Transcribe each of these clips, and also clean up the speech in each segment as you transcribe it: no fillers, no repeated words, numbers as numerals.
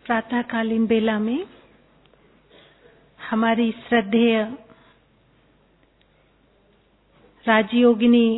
प्रातःकालीन बेला में हमारी श्रद्धेय राजयोगिनी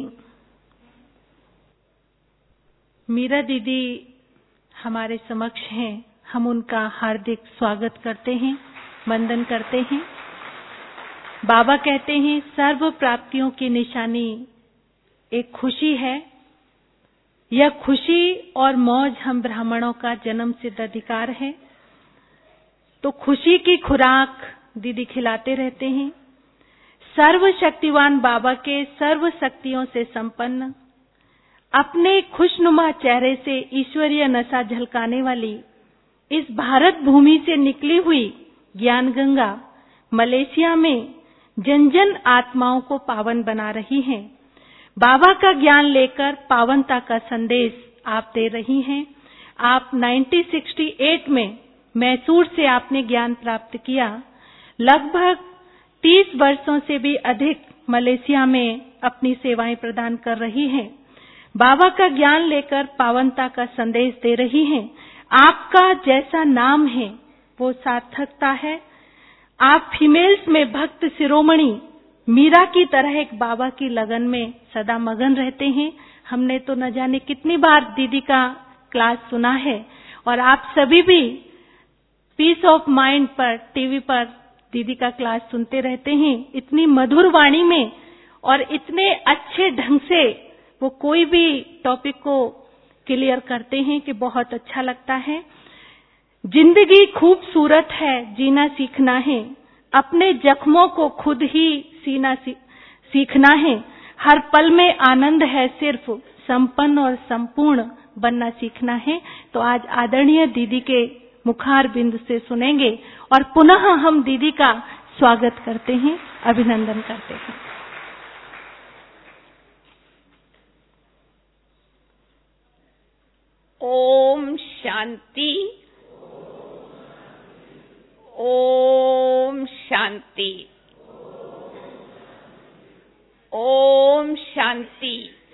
मीरा दीदी हमारे समक्ष हैं। हम उनका हार्दिक स्वागत करते हैं, वंदन करते हैं। बाबा कहते हैं सर्व प्राप्तियों की निशानी एक खुशी है। यह खुशी और मौज हम ब्राह्मणों का जन्म सिद्ध अधिकार है। तो खुशी की खुराक दीदी खिलाते रहते हैं। सर्वशक्तिवान बाबा के सर्व शक्तियों से संपन्न, अपने खुशनुमा चेहरे से ईश्वरीय नशा झलकाने वाली इस भारत भूमि से निकली हुई ज्ञान गंगा मलेशिया में जन जन आत्माओं को पावन बना रही है। बाबा का ज्ञान लेकर पावनता का संदेश आप दे रही हैं। आप 1968 में मैसूर से आपने ज्ञान प्राप्त किया। लगभग 30 वर्षों से भी अधिक मलेशिया में अपनी सेवाएं प्रदान कर रही हैं। बाबा का ज्ञान लेकर पावनता का संदेश दे रही हैं। आपका जैसा नाम है वो सार्थकता है। आप फीमेल्स में भक्त शिरोमणि मीरा की तरह एक बाबा की लगन में सदा मगन रहते हैं। हमने तो न जाने कितनी बार दीदी का क्लास सुना है और आप सभी भी पीस ऑफ माइंड पर टीवी पर दीदी का क्लास सुनते रहते हैं। इतनी मधुर वाणी में और इतने अच्छे ढंग से वो कोई भी टॉपिक को क्लियर करते हैं कि बहुत अच्छा लगता है। जिंदगी खूबसूरत है, जीना सीखना है। अपने जख्मों को खुद ही सीना सीखना है। हर पल में आनंद है, सिर्फ संपन्न और संपूर्ण बनना सीखना है। तो आज आदरणीय दीदी के मुखार बिंद से सुनेंगे और पुनः हम दीदी का स्वागत करते हैं, अभिनंदन करते हैं। ओम शांति, ओम शांति, ओम शांति।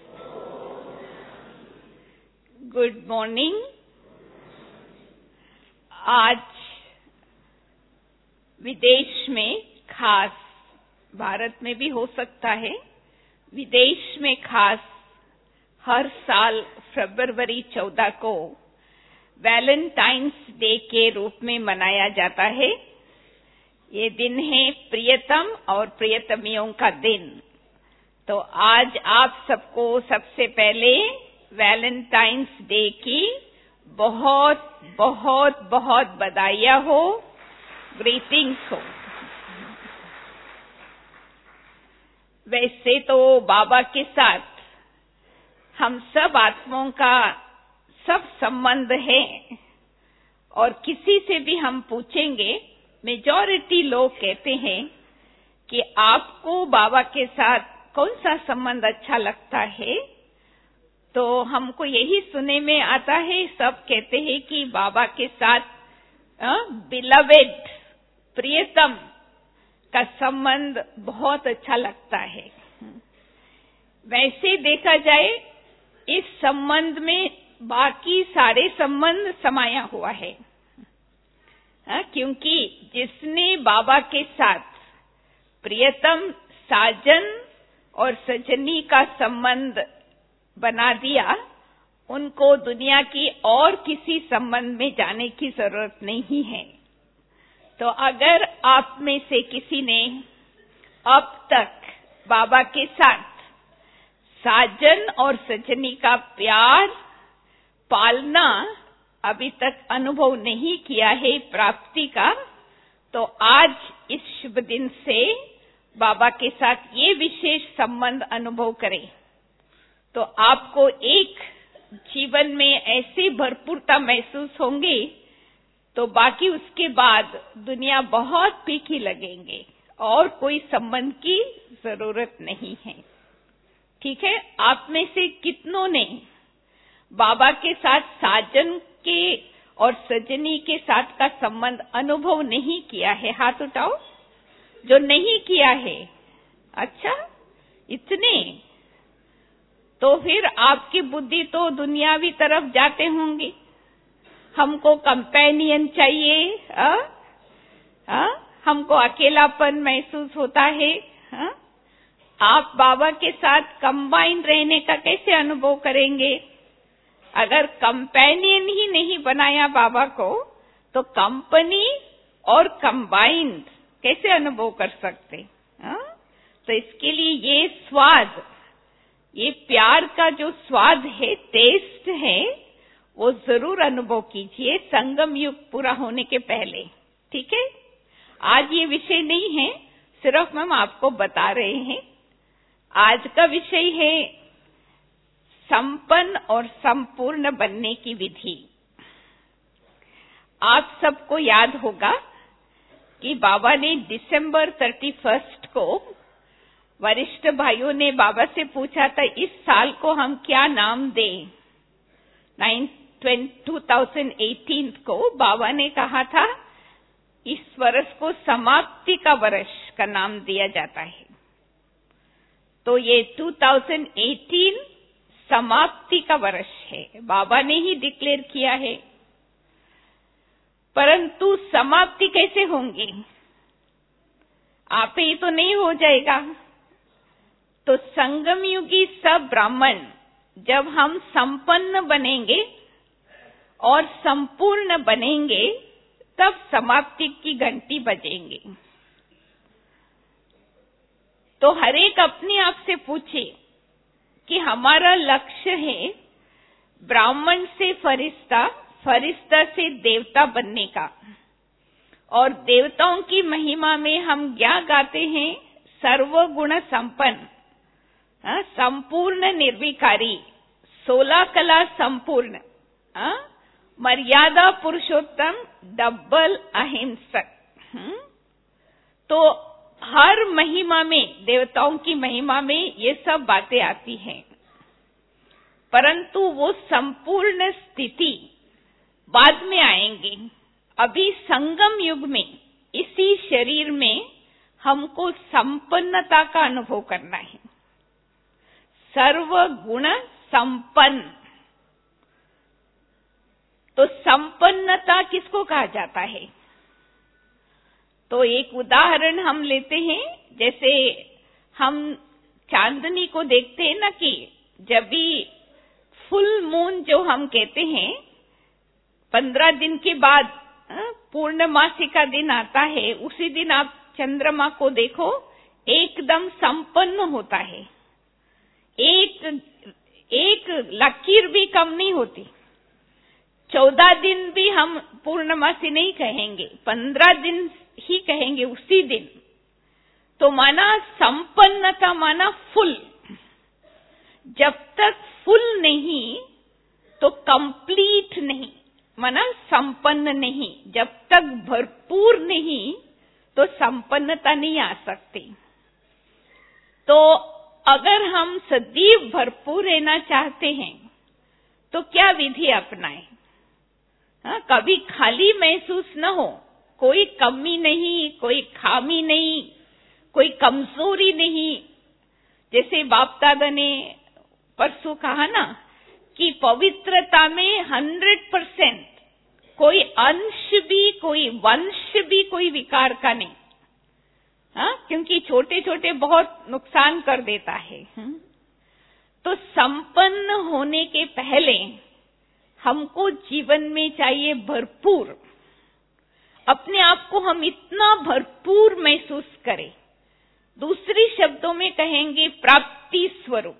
Good morning. आज विदेश में, खास भारत में भी हो सकता है, विदेश में खास हर साल फरवरी 14 को वैलेंटाइंस डे के रूप में मनाया जाता है। ये दिन है प्रियतम और प्रियतमियों का दिन। तो आज आप सबको सबसे पहले वैलेंटाइंस डे की बहुत बहुत बहुत बधाइयाँ हो, ग्रीटिंग्स हो। वैसे तो बाबा के साथ हम सब आत्माओं का सब संबंध है और किसी से भी हम पूछेंगे, मेजॉरिटी लोग कहते हैं कि आपको बाबा के साथ कौन सा संबंध अच्छा लगता है। तो हमको यही सुनने में आता है, सब कहते हैं कि बाबा के साथ बिलवेड, प्रियतम का संबंध बहुत अच्छा लगता है। वैसे देखा जाए इस संबंध में बाकी सारे संबंध समाया हुआ है, क्योंकि जिसने बाबा के साथ प्रियतम, साजन और सजनी का संबंध बना दिया, उनको दुनिया की और किसी संबंध में जाने की जरूरत नहीं है। तो अगर आप में से किसी ने अब तक बाबा के साथ साजन और सजनी का प्यार पालना अभी तक अनुभव नहीं किया है, प्राप्ति का, तो आज इस शुभ दिन से बाबा के साथ ये विशेष संबंध अनुभव करें। तो आपको एक जीवन में ऐसी भरपूरता महसूस होंगी, तो बाकी उसके बाद दुनिया बहुत फीकी लगेंगे और कोई संबंध की जरूरत नहीं है। ठीक है, आप में से कितनों ने बाबा के साथ साजन के और सजनी के साथ का संबंध अनुभव नहीं किया है? हाथ उठाओ जो नहीं किया है। अच्छा, इतने? तो फिर आपकी बुद्धि तो दुनियावी तरफ जाते होंगे। हमको कंपेनियन चाहिए, हमको अकेलापन महसूस होता है। आप बाबा के साथ कंबाइन रहने का कैसे अनुभव करेंगे? अगर कंपेनियन ही नहीं बनाया बाबा को, तो कंपनी और कंबाइंड कैसे अनुभव कर सकते? तो इसके लिए ये स्वाद, ये प्यार का जो स्वाद है, टेस्ट है, वो जरूर अनुभव कीजिए संगम युग पूरा होने के पहले। ठीक है, आज ये विषय नहीं है, सिर्फ हम आपको बता रहे हैं। आज का विषय है संपन्न और संपूर्ण बनने की विधि। आप सबको याद होगा कि बाबा ने दिसंबर 31 को वरिष्ठ भाइयों ने बाबा से पूछा था, इस साल को हम क्या नाम दें? 2018 को बाबा ने कहा था, इस वर्ष को समाप्ति का वर्ष का नाम दिया जाता है। तो ये 2018 समाप्ति का वर्ष है, बाबा ने ही डिक्लेयर किया है। परंतु समाप्ति कैसे होंगी? आप ही तो नहीं हो जाएगा। तो संगम युगी सब ब्राह्मण जब हम संपन्न बनेंगे और संपूर्ण बनेंगे, तब समाप्ति की घंटी बजेंगे। तो हर एक अपने आप से पूछे कि हमारा लक्ष्य है ब्राह्मण से फरिश्ता, फरिश्ता से देवता बनने का। और देवताओं की महिमा में हम क्या गाते हैं? सर्वगुण संपन्न, संपूर्ण निर्विकारी, 16 कला संपूर्ण, मर्यादा पुरुषोत्तम, डबल अहिंसक। तो हर महिमा में, देवताओं की महिमा में ये सब बातें आती हैं। परंतु वो संपूर्ण स्थिति बाद में आएंगे। अभी संगम युग में, इसी शरीर में हमको संपन्नता का अनुभव करना है। सर्वगुण संपन्न। तो संपन्नता किसको कहा जाता है? तो एक उदाहरण हम लेते हैं, जैसे हम चांदनी को देखते हैं ना, कि जब भी फुल मून जो हम कहते हैं, 15 दिन के बाद पूर्णमासी का दिन आता है, उसी दिन आप चंद्रमा को देखो, एकदम संपन्न होता है। एक लकीर भी कम नहीं होती। 14 दिन भी हम पूर्णमासी नहीं कहेंगे, 15 दिन ही कहेंगे उसी दिन। तो माना संपन्नता, माना फुल। जब तक फुल नहीं तो कंप्लीट नहीं, माना संपन्न नहीं। जब तक भरपूर नहीं तो संपन्नता नहीं आ सकती। तो अगर हम सदैव भरपूर रहना चाहते हैं तो क्या विधि अपनाएं? कभी खाली महसूस न हो, कोई कमी नहीं, कोई खामी नहीं, कोई कमजोरी नहीं। जैसे बाप दादा ने परसों कहा ना कि पवित्रता में 100%, कोई अंश भी, कोई वंश भी, कोई विकार का नहीं। क्योंकि छोटे छोटे बहुत नुकसान कर देता है। तो संपन्न होने के पहले हमको जीवन में चाहिए भरपूर। अपने आप को हम इतना भरपूर महसूस करें। दूसरी शब्दों में कहेंगे प्राप्ति स्वरूप।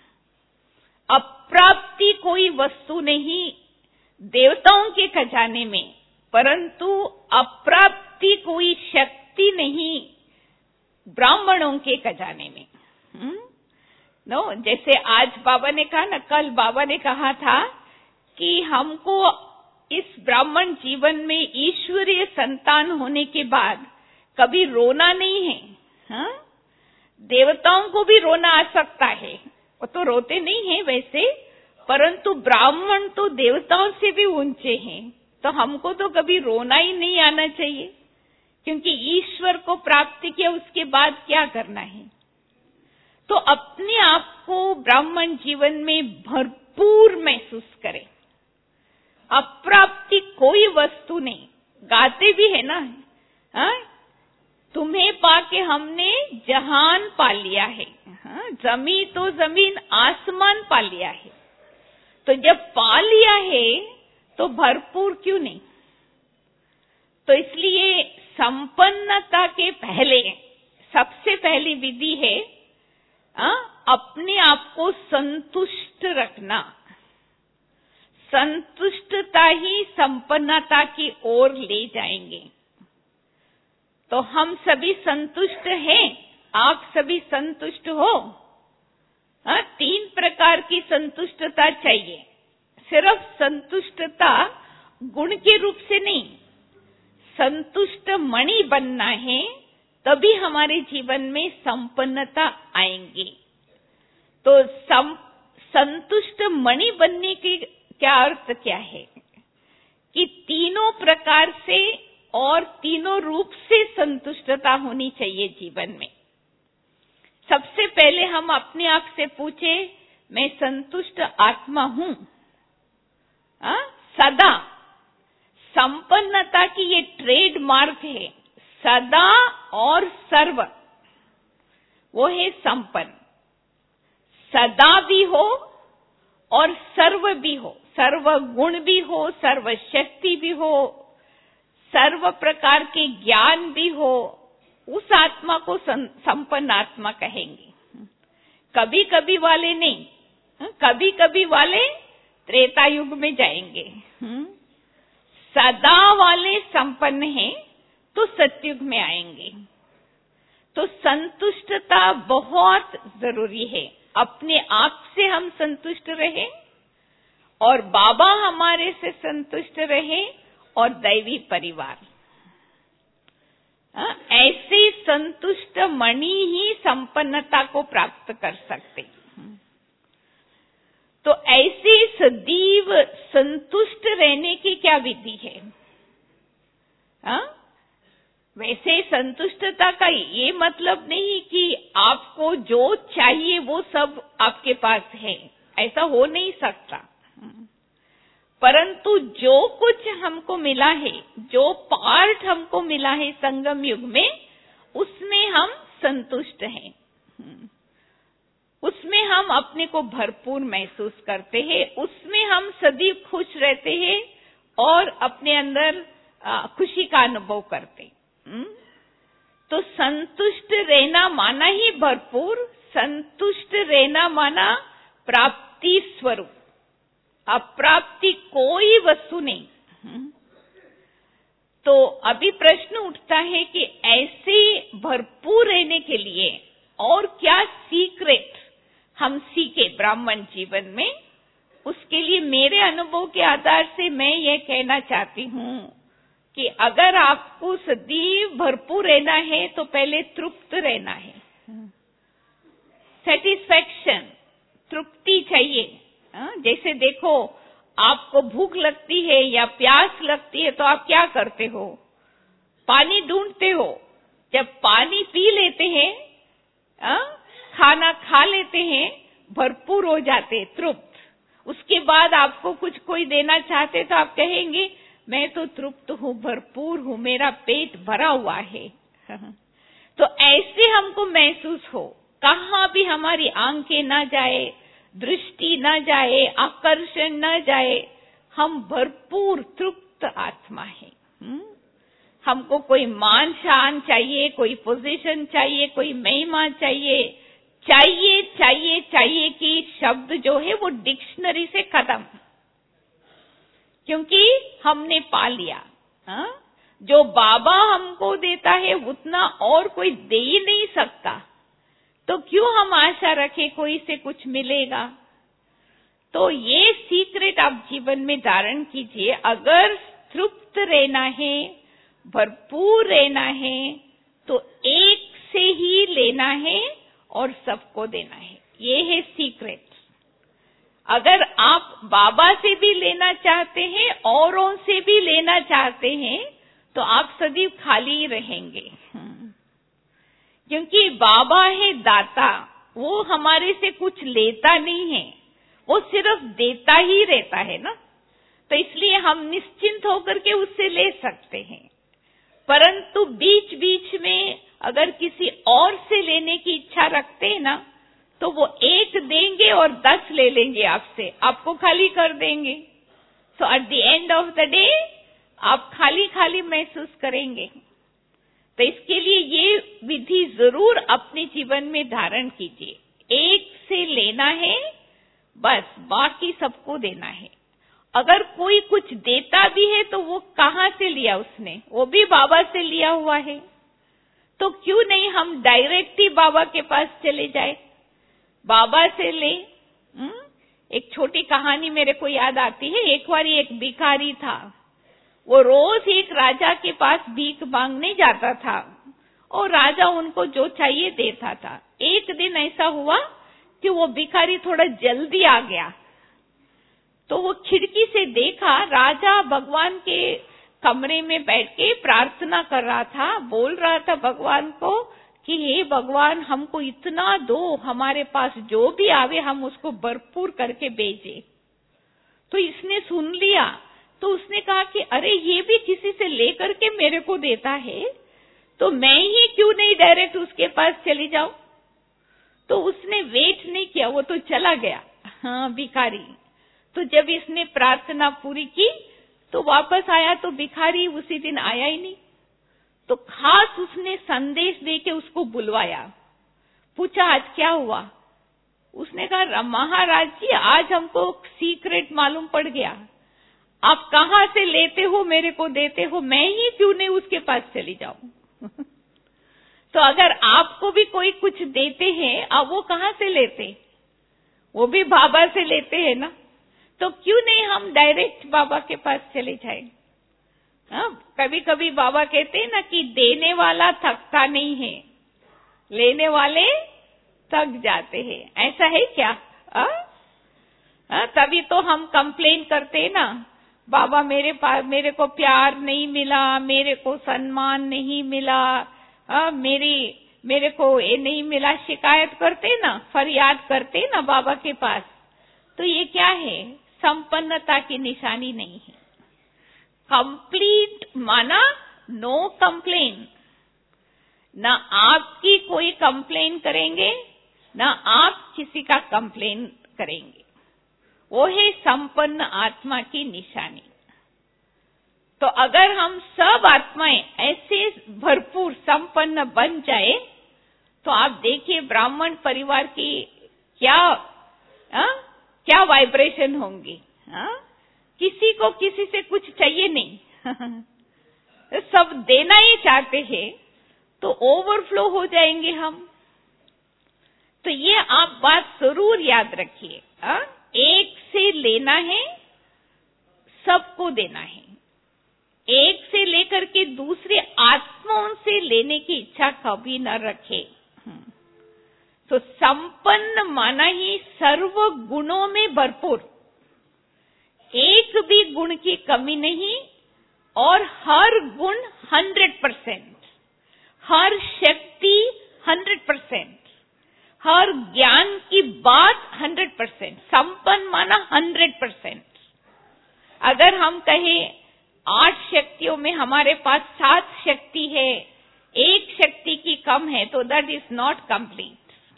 अप्राप्ति कोई वस्तु नहीं देवताओं के खजाने में, परंतु अप्राप्ति कोई शक्ति नहीं ब्राह्मणों के खजाने में। जैसे आज बाबा ने कहा ना, कल बाबा ने कहा था कि हमको इस ब्राह्मण जीवन में ईश्वरीय संतान होने के बाद कभी रोना नहीं है। देवताओं को भी रोना आ सकता है, वो तो रोते नहीं है वैसे, परंतु ब्राह्मण तो देवताओं से भी ऊंचे हैं। तो हमको तो कभी रोना ही नहीं आना चाहिए, क्योंकि ईश्वर को प्राप्त किया, उसके बाद क्या करना है। तो अपने आप को ब्राह्मण जीवन में भरपूर महसूस करें। अप्राप्त प्राप्ति कोई वस्तु नहीं। गाते भी है ना, हाँ, तुम्हें पाके हमने जहान पा लिया है, हाँ, जमी तो जमीन आसमान पा लिया है। तो जब पा लिया है तो भरपूर क्यों नहीं? तो इसलिए संपन्नता के पहले सबसे पहली विधि है अपने आप को संतुष्ट रखना। संतुष्टता ही संपन्नता की ओर ले जाएंगे। तो हम सभी संतुष्ट हैं, आप सभी संतुष्ट हो? 3 प्रकार की संतुष्टता चाहिए। सिर्फ संतुष्टता गुण के रूप से नहीं, संतुष्ट मणि बनना है, तभी हमारे जीवन में संपन्नता आएंगी। तो संतुष्ट मणि बनने के क्या अर्थ क्या है कि तीनों प्रकार से और तीनों रूप से संतुष्टता होनी चाहिए जीवन में। सबसे पहले हम अपने आप से पूछे, मैं संतुष्ट आत्मा हूं? सदा संपन्नता की ये ट्रेडमार्क है, सदा और सर्व, वो है संपन्न। सदा भी हो और सर्व भी हो, सर्व गुण भी हो, सर्व शक्ति भी हो, सर्व प्रकार के ज्ञान भी हो, उस आत्मा को संपन्न आत्मा कहेंगे। कभी कभी वाले नहीं, कभी कभी वाले त्रेता युग में जाएंगे। सदा वाले संपन्न हैं तो सतयुग में आएंगे। तो संतुष्टता बहुत जरूरी है। अपने आप से हम संतुष्ट रहे और बाबा हमारे से संतुष्ट रहे और दैवी परिवार। ऐसे संतुष्ट मणि ही संपन्नता को प्राप्त कर सकते। तो ऐसे सदैव संतुष्ट रहने की क्या विधि है? वैसे संतुष्टता का ये मतलब नहीं कि आपको जो चाहिए वो सब आपके पास है, ऐसा हो नहीं सकता। परंतु जो कुछ हमको मिला है, जो पार्ट हमको मिला है संगम युग में, उसमें हम संतुष्ट हैं, उसमें हम अपने को भरपूर महसूस करते हैं, उसमें हम सदैव खुश रहते हैं और अपने अंदर खुशी का अनुभव करते। तो संतुष्ट रहना माना ही भरपूर, संतुष्ट रहना माना प्राप्ति स्वरूप, अप्राप्ति कोई वस्तु नहीं। तो अभी प्रश्न उठता है कि ऐसे भरपूर रहने के लिए और क्या सीक्रेट हम सीखे ब्राह्मण जीवन में। उसके लिए मेरे अनुभव के आधार से मैं ये कहना चाहती हूँ कि अगर आपको सदैव भरपूर रहना है तो पहले तृप्त रहना है। सेटिस्फैक्शन, तृप्ति चाहिए। जैसे देखो, आपको भूख लगती है या प्यास लगती है तो आप क्या करते हो? पानी ढूंढते हो। जब पानी पी लेते हैं, खाना खा लेते हैं, भरपूर हो जाते, तृप्त। उसके बाद आपको कुछ कोई देना चाहते तो आप कहेंगे मैं तो तृप्त हूँ, भरपूर हूँ, मेरा पेट भरा हुआ है। तो ऐसे हमको महसूस हो, कहाँ भी हमारी आंखें ना जाए, दृष्टि न जाए, आकर्षण न जाए, हम भरपूर तृप्त आत्मा है। हमको कोई मान शान चाहिए, कोई पोजीशन चाहिए, कोई महिमा चाहिए, चाहिए चाहिए चाहिए कि शब्द जो है वो डिक्शनरी से खत्म, क्योंकि हमने पा लिया। जो बाबा हमको देता है उतना और कोई दे ही नहीं सकता, तो क्यों हम आशा रखें कोई से कुछ मिलेगा। तो ये सीक्रेट आप जीवन में धारण कीजिए। अगर तृप्त रहना है, भरपूर रहना है, तो एक से ही लेना है और सबको देना है। ये है सीक्रेट। अगर आप बाबा से भी लेना चाहते हैं, औरों से भी लेना चाहते हैं, तो आप सदैव खाली ही रहेंगे, क्योंकि बाबा है दाता। वो हमारे से कुछ लेता नहीं है, वो सिर्फ देता ही रहता है ना। तो इसलिए हम निश्चिंत होकर के उससे ले सकते हैं। परंतु बीच बीच में अगर किसी और से लेने की इच्छा रखते हैं ना, तो वो 1 देंगे और 10 ले लेंगे आपसे, आपको खाली कर देंगे। So at the end of the day आप खाली खाली महसूस करेंगे। तो इसके लिए ये विधि जरूर अपने जीवन में धारण कीजिए। 1 से लेना है, बस बाकी सबको देना है। अगर कोई कुछ देता भी है तो वो कहाँ से लिया उसने, वो भी बाबा से लिया हुआ है। तो क्यों नहीं हम डायरेक्ट ही बाबा के पास चले जाए, बाबा से ले। एक छोटी कहानी मेरे को याद आती है। एक बार एक भिखारी था, वो रोज एक राजा के पास भीख मांगने जाता था और राजा उनको जो चाहिए देता था। एक दिन ऐसा हुआ कि वो भिखारी थोड़ा जल्दी आ गया, तो वो खिड़की से देखा राजा भगवान के कमरे में बैठ के प्रार्थना कर रहा था, बोल रहा था भगवान को कि हे भगवान, हमको इतना दो, हमारे पास जो भी आवे हम उसको भरपूर करके भेजे। तो इसने सुन लिया, तो उसने कहा कि अरे ये भी किसी से लेकर के मेरे को देता है, तो मैं ही क्यों नहीं डायरेक्ट उसके पास चली जाऊं। तो उसने वेट नहीं किया, वो तो चला गया। हाँ, भिखारी। तो जब इसने प्रार्थना पूरी की तो वापस आया, तो भिखारी उसी दिन आया ही नहीं। तो खास उसने संदेश देके उसको बुलवाया, पूछा आज क्या हुआ। उसने कहा महाराज जी, आज हमको सीक्रेट मालूम पड़ गया, आप कहाँ से लेते हो मेरे को देते हो, मैं ही क्यों नहीं उसके पास चली जाऊं। तो अगर आपको भी कोई कुछ देते हैं, अब वो कहाँ से लेते, वो भी बाबा से लेते हैं ना। तो क्यों नहीं हम डायरेक्ट बाबा के पास चले जाएं। कभी कभी बाबा कहते हैं ना कि देने वाला थकता नहीं है, लेने वाले थक जाते हैं। ऐसा है क्या? तभी तो हम कंप्लेन करते हैं ना, बाबा मेरे को प्यार नहीं मिला, मेरे को सम्मान नहीं मिला, मेरे को ये नहीं मिला, शिकायत करते ना, फरियाद करते ना बाबा के पास। तो ये क्या है? संपन्नता की निशानी नहीं है। कंप्लीट माना नो कंप्लेन, ना आपकी कोई कंप्लेन करेंगे, ना आप किसी का कंप्लेन करेंगे। वो है संपन्न आत्मा की निशानी। तो अगर हम सब आत्माएं ऐसे भरपूर संपन्न बन जाए, तो आप देखिए ब्राह्मण परिवार की क्या वाइब्रेशन होंगी। किसी को किसी से कुछ चाहिए नहीं, सब देना ही चाहते हैं, तो ओवरफ्लो हो जाएंगे हम। तो ये आप बात जरूर याद रखिए। 1 से लेना है, सबको देना है। 1 से लेकर के दूसरे आत्माओं से लेने की इच्छा कभी न रखे। तो संपन्न माना ही सर्व गुणों में भरपूर, एक भी गुण की कमी नहीं, और हर गुण 100%, हर शक्ति 100%, हर ज्ञान की बात 100%। संपन्न माना 100%। अगर हम कहें 8 शक्तियों में हमारे पास 7 शक्ति है, 1 शक्ति की कम है, तो दैट इज नॉट कंप्लीट।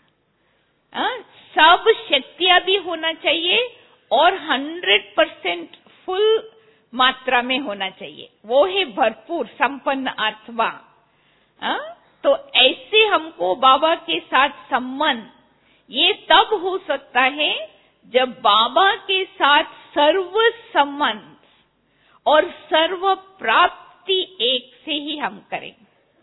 सब शक्तियां भी होना चाहिए और 100% फुल मात्रा में होना चाहिए, वो है भरपूर संपन्न आत्मा। तो ऐसे हमको बाबा के साथ संबंध ये तब हो सकता है जब बाबा के साथ सर्व संबंध और सर्व प्राप्ति एक से ही हम करें।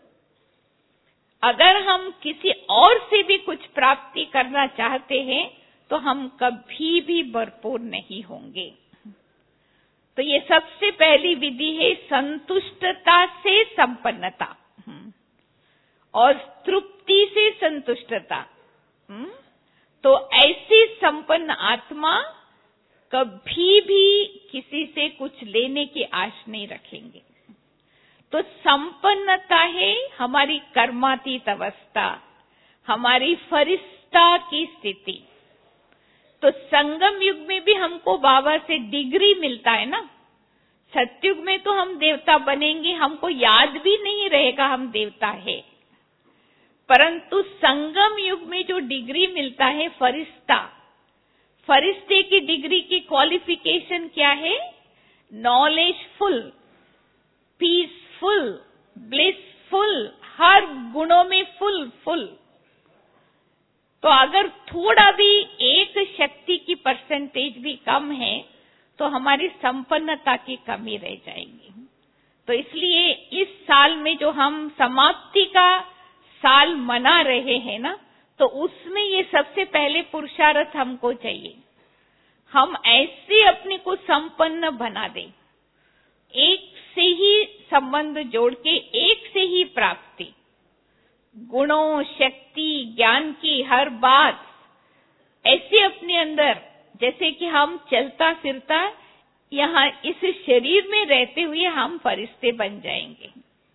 अगर हम किसी और से भी कुछ प्राप्ति करना चाहते हैं तो हम कभी भी भरपूर नहीं होंगे। तो ये सबसे पहली विधि है संतुष्टता से संपन्नता और तृप्ति से संतुष्टता। तो ऐसी संपन्न आत्मा कभी भी किसी से कुछ लेने की आश नहीं रखेंगे। तो संपन्नता है हमारी कर्मातीत अवस्था, हमारी फरिश्ता की स्थिति। तो संगम युग में भी हमको बाबा से डिग्री मिलता है ना, सतयुग में तो हम देवता बनेंगे, हमको याद भी नहीं रहेगा हम देवता है। परंतु संगम युग में जो डिग्री मिलता है फरिश्ते की डिग्री की क्वालिफिकेशन क्या है? नॉलेजफुल, पीसफुल, ब्लिसफुल, हर गुणों में फुल। तो अगर थोड़ा भी एक शक्ति की परसेंटेज भी कम है तो हमारी संपन्नता की कमी रह जाएगी। तो इसलिए इस साल में जो हम समाप्ति का साल मना रहे हैं ना, तो उसमें ये सबसे पहले पुरुषार्थ हमको चाहिए। हम ऐसे अपने को संपन्न बना दें, एक से ही संबंध जोड़ के एक से ही प्राप्ति, गुणों, शक्ति, ज्ञान की हर बात ऐसे अपने अंदर, जैसे कि हम चलता फिरता यहाँ इस शरीर में रहते हुए हम फरिश्ते बन जाएंगे।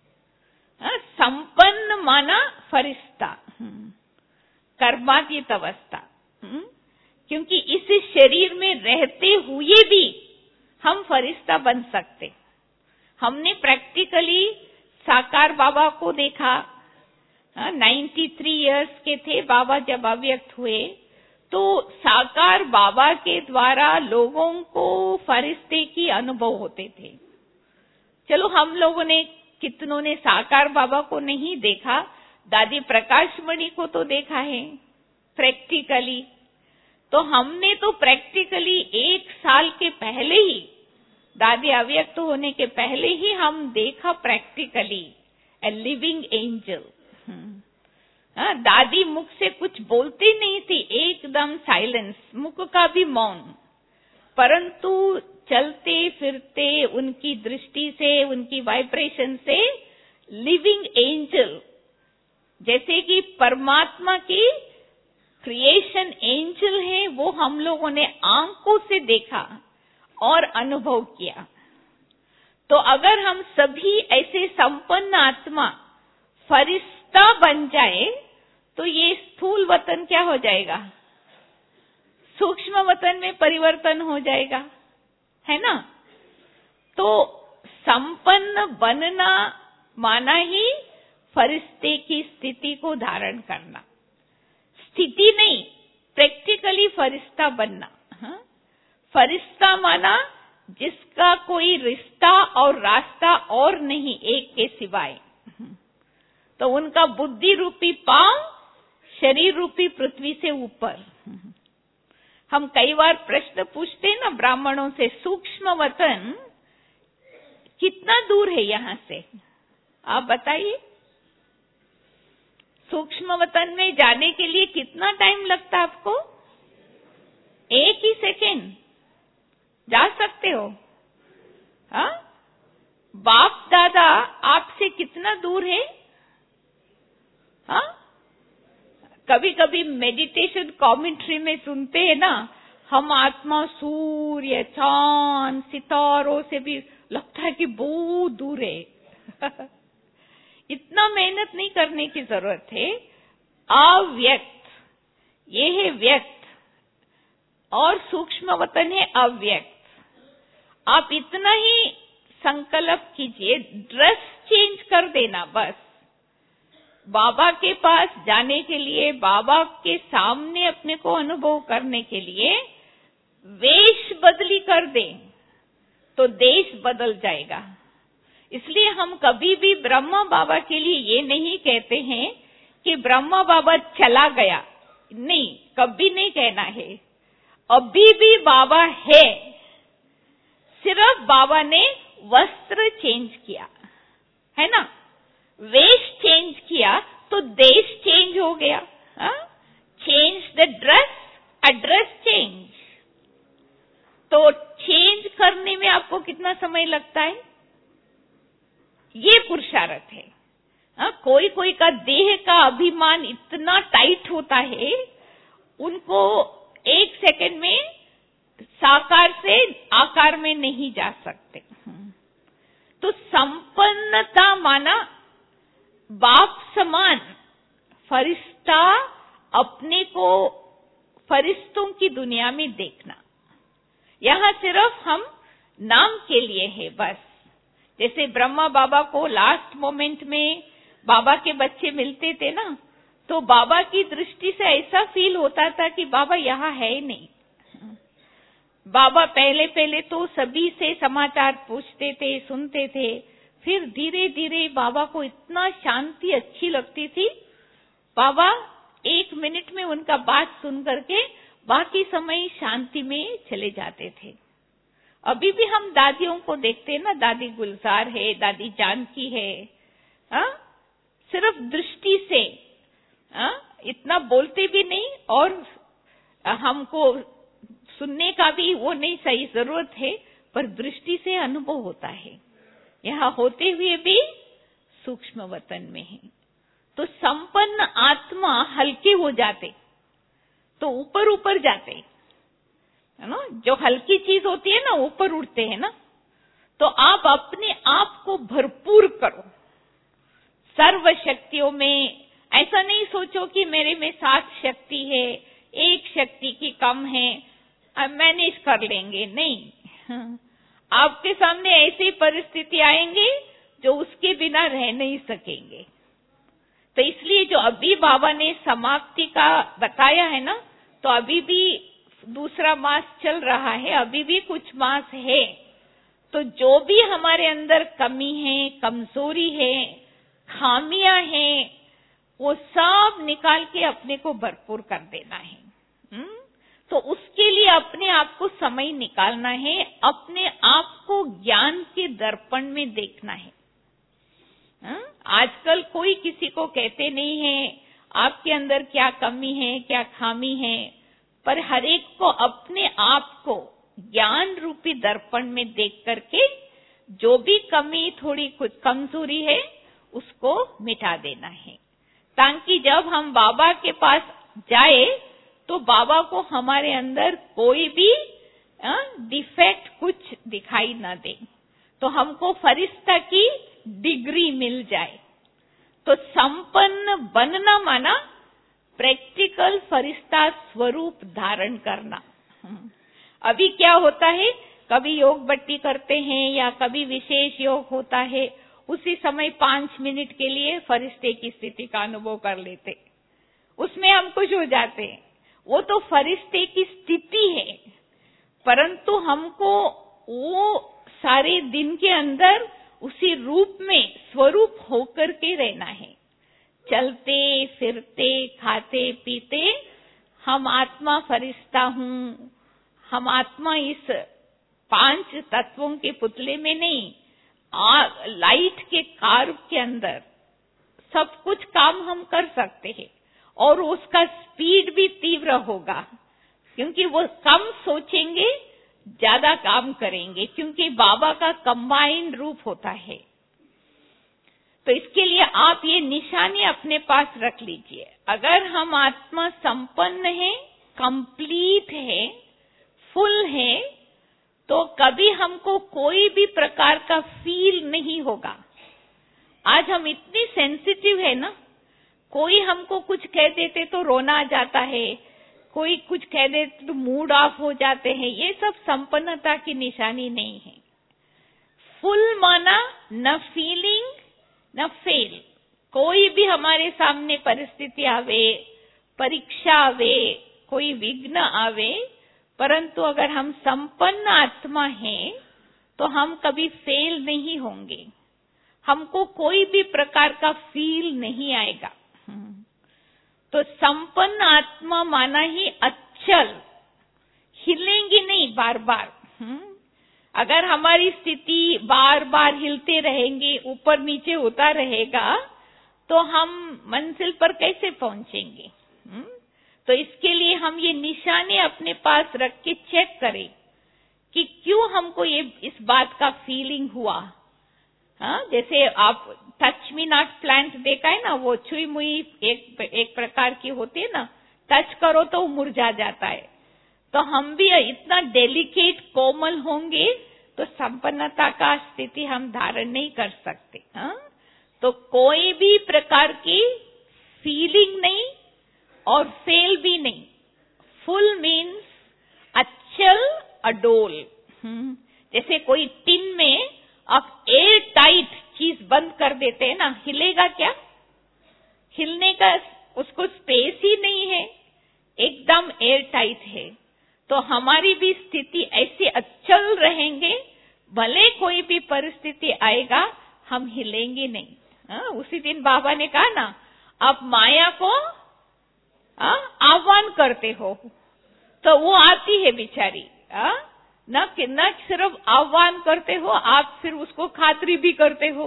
संपन्न माना फरिश्ता, कर्मातीत अवस्था। क्योंकि इस शरीर में रहते हुए भी हम फरिश्ता बन सकते। हमने प्रैक्टिकली साकार बाबा को देखा। 93 इयर्स के थे बाबा जब अव्यक्त हुए, तो साकार बाबा के द्वारा लोगों को फरिश्ते की अनुभव होते थे। चलो हम लोगों ने, कितनों ने साकार बाबा को नहीं देखा, दादी प्रकाशमणि को तो देखा है प्रैक्टिकली। तो हमने तो प्रैक्टिकली 1 साल के पहले ही, दादी अव्यक्त होने के पहले ही हम देखा प्रैक्टिकली ए लिविंग एंजल। दादी मुख से कुछ बोलती नहीं थी, एकदम साइलेंस, मुख का भी मौन, परंतु चलते फिरते उनकी दृष्टि से, उनकी वाइब्रेशन से लिविंग एंजल, जैसे कि परमात्मा की क्रिएशन एंजल है, वो हम लोगों ने आंखों से देखा और अनुभव किया। तो अगर हम सभी ऐसे संपन्न आत्मा फरिश्ता बन जाए तो ये स्थूल वतन क्या हो जाएगा? सूक्ष्म वतन में परिवर्तन हो जाएगा, है ना? तो संपन्न बनना माना ही फरिश्ते की स्थिति को धारण करना, स्थिति नहीं, प्रैक्टिकली फरिश्ता बनना। फरिश्ता माना जिसका कोई रिश्ता और रास्ता और नहीं एक के सिवाय। तो उनका बुद्धि रूपी पांव शरीर रूपी पृथ्वी से ऊपर। हम कई बार प्रश्न पूछते हैं ना ब्राह्मणों से, सूक्ष्म वतन कितना दूर है यहाँ से? आप बताइए, सूक्ष्म वतन में जाने के लिए कितना टाइम लगता है आपको? 1 ही सेकेंड जा सकते हो। हाँ, बाप दादा आपसे कितना दूर है? हाँ, कभी कभी मेडिटेशन कमेंट्री में सुनते हैं ना, हम आत्मा सूर्य, चांद, सितारों से भी लगता है कि बहुत दूर है। इतना मेहनत नहीं करने की जरूरत है। अव्यक्त, ये है व्यक्त, और सूक्ष्म वतन है अव्यक्त। आप इतना ही संकल्प कीजिए, ड्रेस चेंज कर देना बस। बाबा के पास जाने के लिए, बाबा के सामने अपने को अनुभव करने के लिए वेश बदली कर दें तो देश बदल जाएगा। इसलिए हम कभी भी ब्रह्मा बाबा के लिए ये नहीं कहते हैं कि ब्रह्मा बाबा चला गया, नहीं, कभी नहीं कहना है। अभी भी बाबा है, सिर्फ बाबा ने वस्त्र चेंज किया, है ना? वेश चेंज किया तो देश चेंज हो गया। Change the dress, address change. तो चेंज करने में आपको कितना समय लगता है? ये पुरुषार्थ है। कोई कोई का देह का अभिमान इतना टाइट होता है, उनको 1 सेकंड में साकार से आकार में नहीं जा सकते। तो संपन्नता माना बाप समान फरिश्ता, अपने को फरिश्तों की दुनिया में देखना। यहाँ सिर्फ हम नाम के लिए है बस। जैसे ब्रह्मा बाबा को लास्ट मोमेंट में बाबा के बच्चे मिलते थे ना, तो बाबा की दृष्टि से ऐसा फील होता था कि बाबा यहाँ है ही नहीं। बाबा पहले पहले तो सभी से समाचार पूछते थे, सुनते थे, फिर धीरे धीरे बाबा को इतना शांति अच्छी लगती थी। बाबा 1 मिनट में उनका बात सुन करके बाकी समय शांति में चले जाते थे। अभी भी हम दादियों को देखते हैं ना, दादी गुलजार है, दादी जानकी है, सिर्फ दृष्टि से, इतना बोलते भी नहीं और हमको सुनने का भी वो नहीं सही जरूरत है, पर दृष्टि से अनुभव होता है। यहाँ होते हुए भी सूक्ष्म वतन में है। तो संपन्न आत्मा हल्के हो जाते तो ऊपर ऊपर जाते है ना। जो हल्की चीज होती है ना, ऊपर उड़ते हैं ना। तो आप अपने आप को भरपूर करो सर्व शक्तियों में। ऐसा नहीं सोचो कि मेरे में 7 शक्ति है, 1 शक्ति की कम है, अब मैनेज कर लेंगे। नहीं, आपके सामने ऐसी परिस्थिति आएंगे जो उसके बिना रह नहीं सकेंगे। तो इसलिए जो अभी बाबा ने समाप्ति का बताया है ना, तो अभी भी दूसरा मास चल रहा है, अभी भी कुछ मास है। तो जो भी हमारे अंदर कमी है, कमजोरी है, खामियां हैं, वो सब निकाल के अपने को भरपूर कर देना है। तो उसके लिए अपने आप को समय निकालना है, अपने आप को ज्ञान के दर्पण में देखना है। आजकल कोई किसी को कहते नहीं है आपके अंदर क्या कमी है, क्या खामी है, पर हर एक को अपने आप को ज्ञान रूपी दर्पण में देख करके जो भी कमी, थोड़ी कुछ कमजोरी है, उसको मिटा देना है, ताकि जब हम बाबा के पास जाए तो बाबा को हमारे अंदर कोई भी डिफेक्ट कुछ दिखाई ना दे, तो हमको फरिश्ता की डिग्री मिल जाए। तो संपन्न बनना माना प्रैक्टिकल फरिश्ता स्वरूप धारण करना। अभी क्या होता है, कभी योग बट्टी करते हैं या कभी विशेष योग होता है, उसी समय 5 मिनट के लिए फरिश्ते की स्थिति का अनुभव कर लेते, उसमें हम खुश हो जाते हैं। वो तो फरिश्ते की स्थिति है, परंतु हमको वो सारे दिन के अंदर उसी रूप में स्वरूप होकर के रहना है। चलते फिरते खाते पीते हम आत्मा फरिश्ता हूँ, हम आत्मा इस 5 तत्वों के पुतले में नहीं, लाइट के कार्व के अंदर सब कुछ काम हम कर सकते हैं और उसका स्पीड भी तीव्र होगा, क्योंकि वो कम सोचेंगे, ज्यादा काम करेंगे, क्योंकि बाबा का कंबाइंड रूप होता है। तो इसके लिए आप ये निशानी अपने पास रख लीजिए। अगर हम आत्मा संपन्न है, कंप्लीट है, फुल है, तो कभी हमको कोई भी प्रकार का फील नहीं होगा। आज हम इतनी सेंसिटिव है ना, कोई हमको कुछ कह देते तो रोना आ जाता है, कोई कुछ कह देते तो मूड ऑफ हो जाते हैं। ये सब संपन्नता की निशानी नहीं है। फुल माना न फीलिंग न फेल। कोई भी हमारे सामने परिस्थिति आवे, परीक्षा आवे, कोई विघ्न आवे, परंतु अगर हम संपन्न आत्मा हैं तो हम कभी फेल नहीं होंगे, हमको कोई भी प्रकार का फील नहीं आएगा। तो संपन्न आत्मा माना ही अचल, हिलेंगी नहीं बार बार। अगर हमारी स्थिति बार बार हिलते रहेंगे, ऊपर नीचे होता रहेगा, तो हम मंजिल पर कैसे पहुंचेंगे। तो इसके लिए हम ये निशाने अपने पास रख के चेक करें कि क्यों हमको ये इस बात का फीलिंग हुआ। जैसे आप टच मी नॉट प्लांट देखा है ना, वो छुई मुई एक प्रकार की होती है ना, टच करो तो मुरझा जाता है। तो हम भी इतना डेलिकेट कोमल होंगे तो संपन्नता का स्थिति हम धारण नहीं कर सकते। तो कोई भी प्रकार की फीलिंग नहीं और फेल भी नहीं। फुल मीन्स अचल अडोल। जैसे कोई टिन में आप एयर टाइट चीज बंद कर देते हैं ना, हिलेगा क्या? हिलने का उसको स्पेस ही नहीं है, एकदम एयर टाइट है। तो हमारी भी स्थिति ऐसी अचल रहेंगे, भले कोई भी परिस्थिति आएगा हम हिलेंगे नहीं। उसी दिन बाबा ने कहा ना, आप माया को आह्वान करते हो तो वो आती है बेचारी, न सिर्फ आह्वान करते हो, आप फिर उसको खातरी भी करते हो।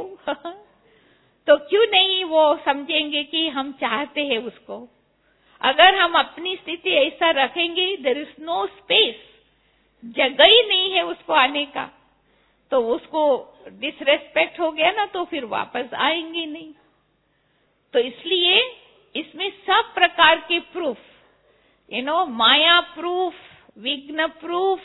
तो क्यों नहीं वो समझेंगे कि हम चाहते हैं उसको। अगर हम अपनी स्थिति ऐसा रखेंगे, देयर इज नो स्पेस, जगह ही नहीं है उसको आने का, तो उसको डिसरेस्पेक्ट हो गया ना, तो फिर वापस आएंगे नहीं। तो इसलिए इसमें सब प्रकार के प्रूफ, माया प्रूफ, विघ्न प्रूफ,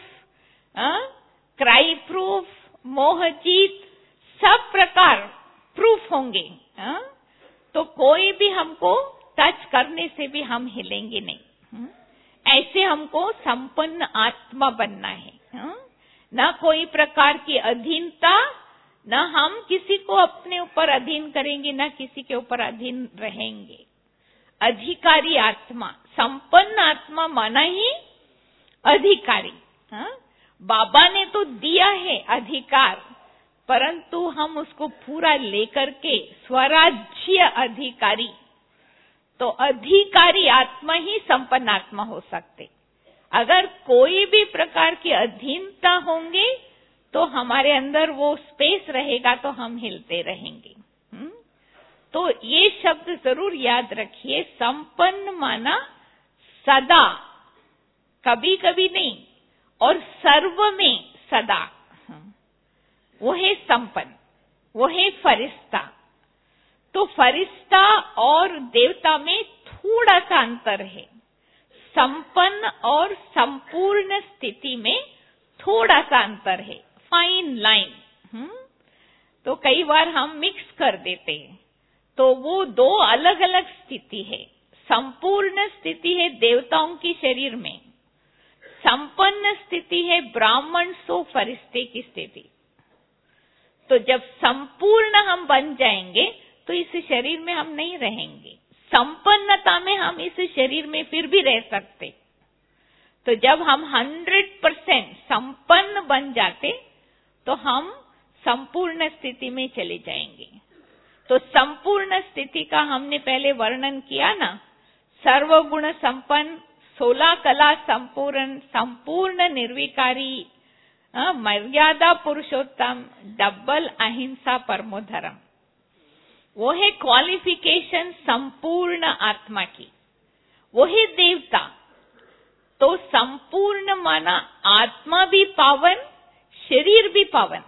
क्राई प्रूफ, मोहजीत, सब प्रकार प्रूफ होंगे। तो कोई भी हमको टच करने से भी हम हिलेंगे नहीं। ऐसे हमको संपन्न आत्मा बनना है। न कोई प्रकार की अधीनता, न हम किसी को अपने ऊपर अधीन करेंगे, न किसी के ऊपर अधीन रहेंगे। अधिकारी आत्मा, संपन्न आत्मा माना ही अधिकारी। बाबा ने तो दिया है अधिकार, परंतु हम उसको पूरा लेकर के स्वराज्य अधिकारी, तो अधिकारी आत्मा ही संपन्न आत्मा हो सकते। अगर कोई भी प्रकार की अधीनता होंगे तो हमारे अंदर वो स्पेस रहेगा, तो हम हिलते रहेंगे। तो ये शब्द जरूर याद रखिए, संपन्न माना सदा, कभी कभी नहीं, और सर्व में सदा। वो है संपन्न, वो है फरिश्ता। तो फरिश्ता और देवता में थोड़ा सा अंतर है, संपन्न और संपूर्ण स्थिति में थोड़ा सा अंतर है, फाइन लाइन। तो कई बार हम मिक्स कर देते हैं, तो वो दो अलग अलग स्थिति है। संपूर्ण स्थिति है देवताओं की शरीर में, संपन्न स्थिति है ब्राह्मण सो फरिश्ते की स्थिति। तो जब संपूर्ण हम बन जाएंगे तो इस शरीर में हम नहीं रहेंगे, संपन्नता में हम इस शरीर में फिर भी रह सकते। तो जब हम 100% संपन्न बन जाते तो हम संपूर्ण स्थिति में चले जाएंगे। तो संपूर्ण स्थिति का हमने पहले वर्णन किया ना, सर्वगुण संपन्न, 16 कला संपूर्ण, संपूर्ण निर्विकारी, मर्यादा पुरुषोत्तम, डबल अहिंसा परमो धर्म। वो है क्वालिफिकेशन संपूर्ण आत्मा की, वो है देवता। तो संपूर्ण माना आत्मा भी पावन, शरीर भी पावन,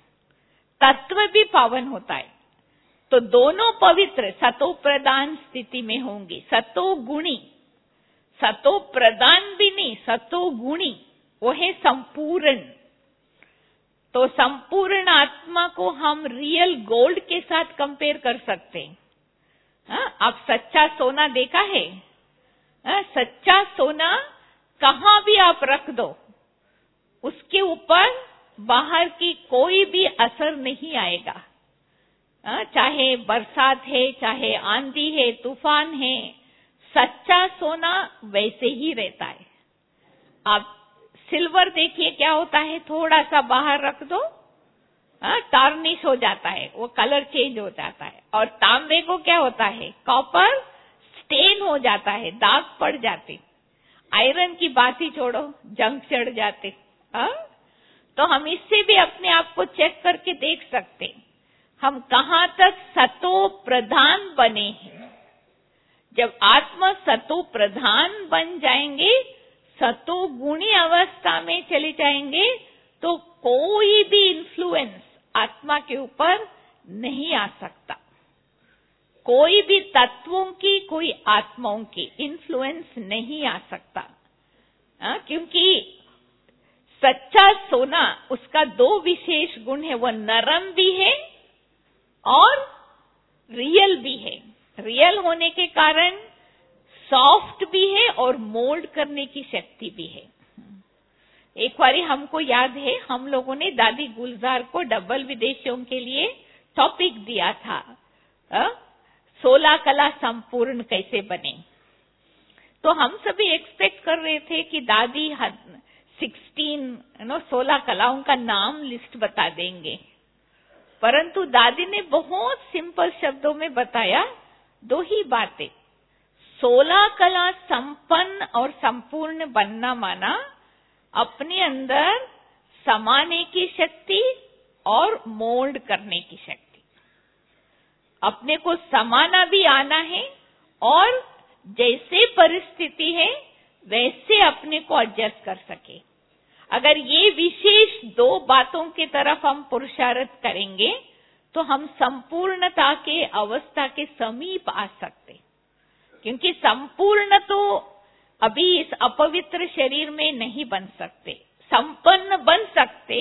तत्व भी पावन होता है। तो दोनों पवित्र सतो प्रधान स्थिति में होंगे। सतो गुणी, सतो प्रधान भी नहीं, सतो गुणी, वो है संपूर्ण। तो संपूर्ण आत्मा को हम रियल गोल्ड के साथ कंपेयर कर सकते हैं। आप सच्चा सोना देखा है? सच्चा सोना कहां भी आप रख दो, उसके ऊपर बाहर की कोई भी असर नहीं आएगा। चाहे बरसात है, चाहे आंधी है, तूफान है, सच्चा सोना वैसे ही रहता है। आप सिल्वर देखिए क्या होता है, थोड़ा सा बाहर रख दो, टार्निश हो जाता है, वो कलर चेंज हो जाता है। और तांबे को क्या होता है, कॉपर स्टेन हो जाता है, दाग पड़ जाते। आयरन की बात ही छोड़ो, जंग चढ़ जाते। तो हम इससे भी अपने आप को चेक करके देख सकते हम कहां तक सतो प्रधान बने हैं। जब आत्मा सतो प्रधान बन जाएंगे, सतो गुणी अवस्था में चले जाएंगे, तो कोई भी इन्फ्लुएंस आत्मा के ऊपर नहीं आ सकता। कोई भी तत्वों की, कोई आत्माओं की इन्फ्लुएंस नहीं आ सकता। क्योंकि सच्चा सोना, उसका दो विशेष गुण है, वह नरम भी है और रियल भी है। रियल होने के कारण सॉफ्ट भी है और मोल्ड करने की शक्ति भी है। एक बारी हमको याद है, हम लोगों ने दादी गुलजार को डबल विदेशियों के लिए टॉपिक दिया था, 16 कला संपूर्ण कैसे बने। तो हम सभी एक्सपेक्ट कर रहे थे कि दादी 16 कलाओं का नाम लिस्ट बता देंगे, परंतु दादी ने बहुत सिंपल शब्दों में बताया 2 ही बातें। 16 कला संपन्न और संपूर्ण बनना माना अपने अंदर समाने की शक्ति और मोल्ड करने की शक्ति। अपने को समाना भी आना है और जैसे परिस्थिति है वैसे अपने को एडजस्ट कर सके। अगर ये विशेष 2 बातों की तरफ हम पुरुषार्थ करेंगे तो हम संपूर्णता के अवस्था के समीप आ सकते, क्योंकि संपूर्ण तो अभी इस अपवित्र शरीर में नहीं बन सकते, संपन्न बन सकते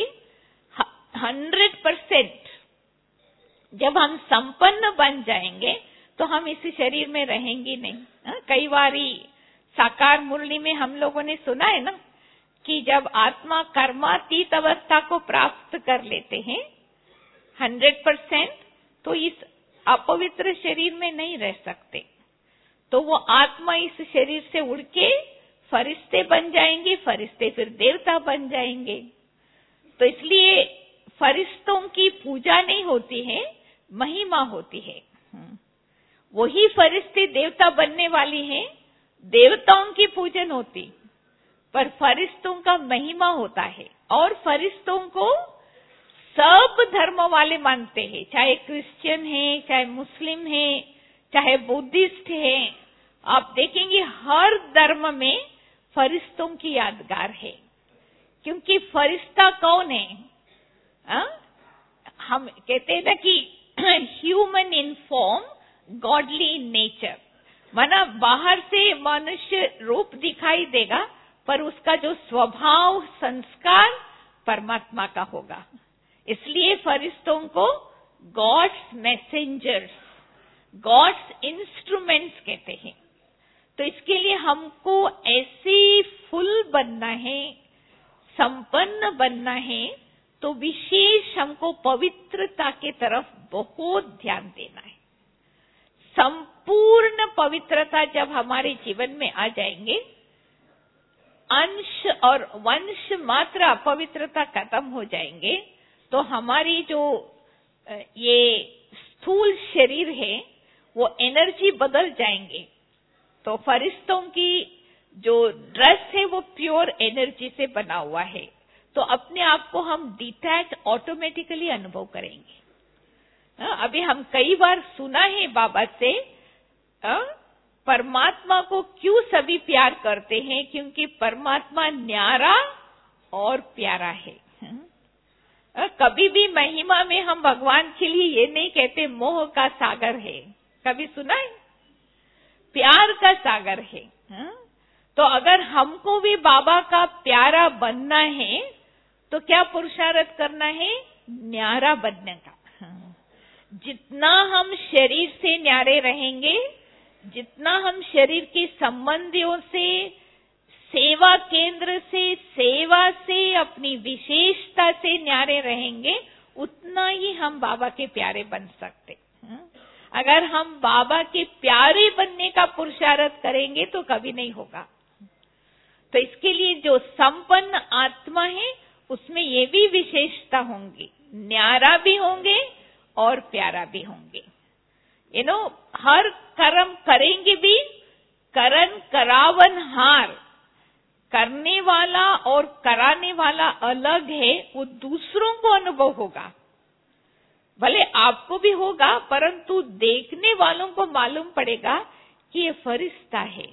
100%। जब हम संपन्न बन जाएंगे तो हम इस शरीर में रहेंगे नहीं। कई बारी साकार मुरली में हम लोगों ने सुना है ना कि जब आत्मा कर्मातीत अवस्था को प्राप्त कर लेते हैं 100%, तो इस अपवित्र शरीर में नहीं रह सकते। तो वो आत्मा इस शरीर से उड़ के फरिश्ते बन जाएंगे, फरिश्ते फिर देवता बन जाएंगे। तो इसलिए फरिश्तों की पूजा नहीं होती है, महिमा होती है। वही फरिश्ते देवता बनने वाली हैं, देवताओं की पूजन होती, पर फरिश्तों का महिमा होता है। और फरिश्तों को सब धर्म वाले मानते हैं, चाहे क्रिश्चियन है, चाहे मुस्लिम है, चाहे बुद्धिस्ट है। आप देखेंगे हर धर्म में फरिश्तों की यादगार है, क्योंकि फरिश्ता कौन है? हम कहते हैं ना कि human in form godly in nature, माना बाहर से मनुष्य रूप दिखाई देगा पर उसका जो स्वभाव संस्कार परमात्मा का होगा। इसलिए फरिश्तों को गॉड्स मैसेंजर्स, गॉड्स इंस्ट्रूमेंट्स कहते हैं। तो इसके लिए हमको ऐसे फुल बनना है, संपन्न बनना है, तो विशेष हमको पवित्रता के तरफ बहुत ध्यान देना है। संपूर्ण पवित्रता जब हमारे जीवन में आ जाएंगे, अंश और वंश मात्र अपवित्रता खत्म हो जाएंगे, तो हमारी जो ये स्थूल शरीर है वो एनर्जी बदल जाएंगे। तो फरिश्तों की जो ड्रेस है वो प्योर एनर्जी से बना हुआ है, तो अपने आप को हम डिटैच ऑटोमेटिकली अनुभव करेंगे। अभी हम कई बार सुना है बाबा से, परमात्मा को क्यों सभी प्यार करते हैं? क्योंकि परमात्मा न्यारा और प्यारा है। कभी भी महिमा में हम भगवान के लिए ये नहीं कहते मोह का सागर है, कभी सुना है? प्यार का सागर है। तो अगर हमको भी बाबा का प्यारा बनना है तो क्या पुरुषार्थ करना है? न्यारा बनने का। जितना हम शरीर से न्यारे रहेंगे, जितना हम शरीर के संबंधियों से, सेवा केंद्र से, सेवा से, अपनी विशेषता से न्यारे रहेंगे, उतना ही हम बाबा के प्यारे बन सकते। अगर हम बाबा के प्यारे बनने का पुरुषार्थ करेंगे तो कभी नहीं होगा। तो इसके लिए जो संपन्न आत्मा है उसमें ये भी विशेषता होंगी, न्यारा भी होंगे और प्यारा भी होंगे। हर कर्म करेंगे भी, करन करावन हार, करने वाला और कराने वाला अलग है, वो दूसरों को अनुभव होगा। भले आपको भी होगा, परंतु देखने वालों को मालूम पड़ेगा कि ये फरिश्ता है।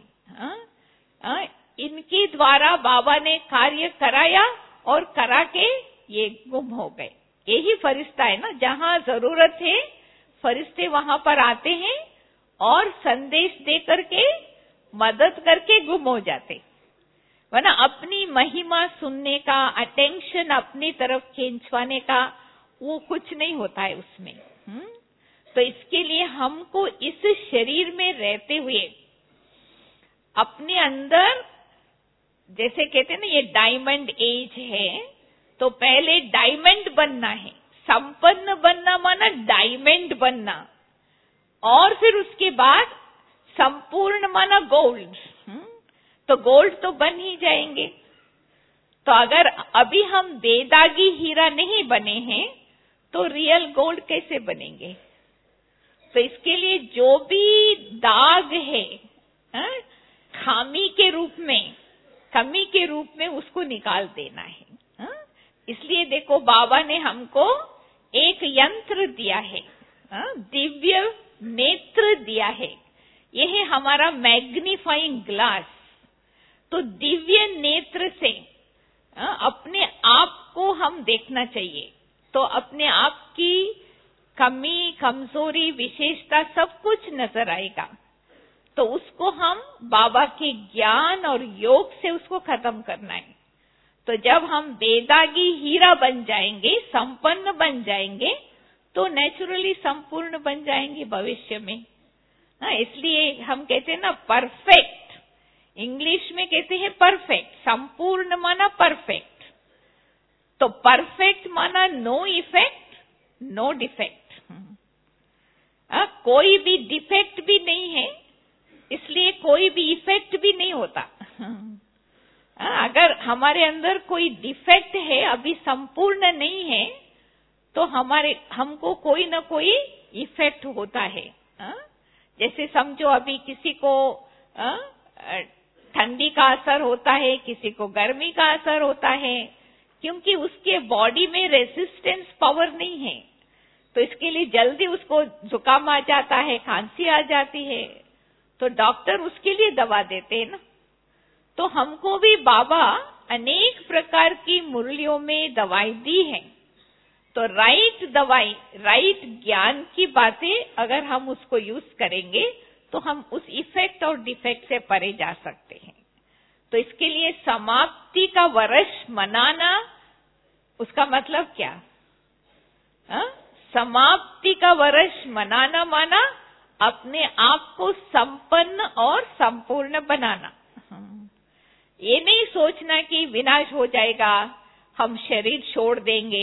इनके द्वारा बाबा ने कार्य कराया और करा के ये गुम हो गए। यही फरिश्ता है ना, जहां जरूरत है फरिश्ते वहां पर आते हैं और संदेश दे करके मदद करके गुम हो जाते। वरना अपनी महिमा सुनने का, अटेंशन अपनी तरफ खींचवाने का वो कुछ नहीं होता है उसमें। तो इसके लिए हमको इस शरीर में रहते हुए अपने अंदर जैसे कहते हैं ना ये डायमंड एज है, तो पहले डायमंड बनना है। संपन्न बनना माना डायमंड बनना, और फिर उसके बाद संपूर्ण माना गोल्ड। तो गोल्ड तो बन ही जाएंगे। तो अगर अभी हम बेदागी हीरा नहीं बने हैं तो रियल गोल्ड कैसे बनेंगे? तो इसके लिए जो भी दाग है खामी के रूप में, कमी के रूप में, उसको निकाल देना है। इसलिए देखो बाबा ने हमको एक यंत्र दिया है, दिव्य नेत्र दिया है। यह है हमारा मैग्नीफाइंग ग्लास। तो दिव्य नेत्र से अपने आप को हम देखना चाहिए, तो अपने आप की कमी, कमजोरी, विशेषता सब कुछ नजर आएगा। तो उसको हम बाबा के ज्ञान और योग से उसको खत्म करना है। तो जब हम बेदागी हीरा बन जाएंगे, संपन्न बन जाएंगे, तो नेचुरली संपूर्ण बन जाएंगे भविष्य में। इसलिए हम कहते हैं ना परफेक्ट, इंग्लिश में कहते हैं परफेक्ट। संपूर्ण माना परफेक्ट। तो परफेक्ट माना नो इफेक्ट, नो डिफेक्ट। कोई भी डिफेक्ट भी नहीं है, इसलिए कोई भी इफेक्ट भी नहीं होता। अगर हमारे अंदर कोई डिफेक्ट है, अभी संपूर्ण नहीं है, तो हमको कोई न कोई इफेक्ट होता है। जैसे समझो अभी किसी को ठंडी का असर होता है, किसी को गर्मी का असर होता है, क्योंकि उसके बॉडी में रेजिस्टेंस पावर नहीं है। तो इसके लिए जल्दी उसको जुकाम आ जाता है, खांसी आ जाती है, तो डॉक्टर उसके लिए दवा देते हैं ना। तो हमको भी बाबा अनेक प्रकार की मुरलियों में दवाई दी है। तो राइट दवाई, राइट ज्ञान की बातें अगर हम उसको यूज करेंगे तो हम उस इफेक्ट और डिफेक्ट से परे जा सकते हैं। तो इसके लिए समाप्ति का वर्ष मनाना, उसका मतलब क्या? समाप्ति का वर्ष मनाना माना अपने आप को संपन्न और संपूर्ण बनाना। ये नहीं सोचना कि विनाश हो जाएगा, हम शरीर छोड़ देंगे।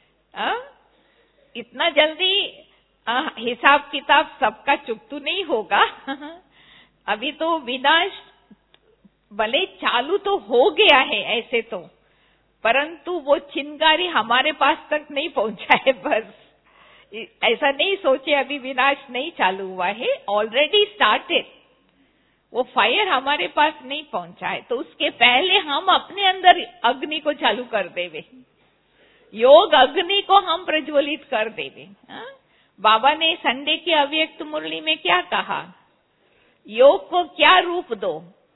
इतना जल्दी हिसाब किताब सबका चुकतू नहीं होगा। अभी तो विनाश भले चालू तो हो गया है ऐसे तो, परंतु वो चिंगारी हमारे पास तक नहीं पहुंचा है। बस ऐसा नहीं सोचे अभी विनाश नहीं चालू हुआ है, ऑलरेडी स्टार्टेड। वो फायर हमारे पास नहीं पहुंचा है, तो उसके पहले हम अपने अंदर अग्नि को चालू कर देवे, योग अग्नि को हम प्रज्वलित कर देवे। बाबा ने संडे की अव्यक्त मुरली में क्या कहा? योग को क्या रूप दो?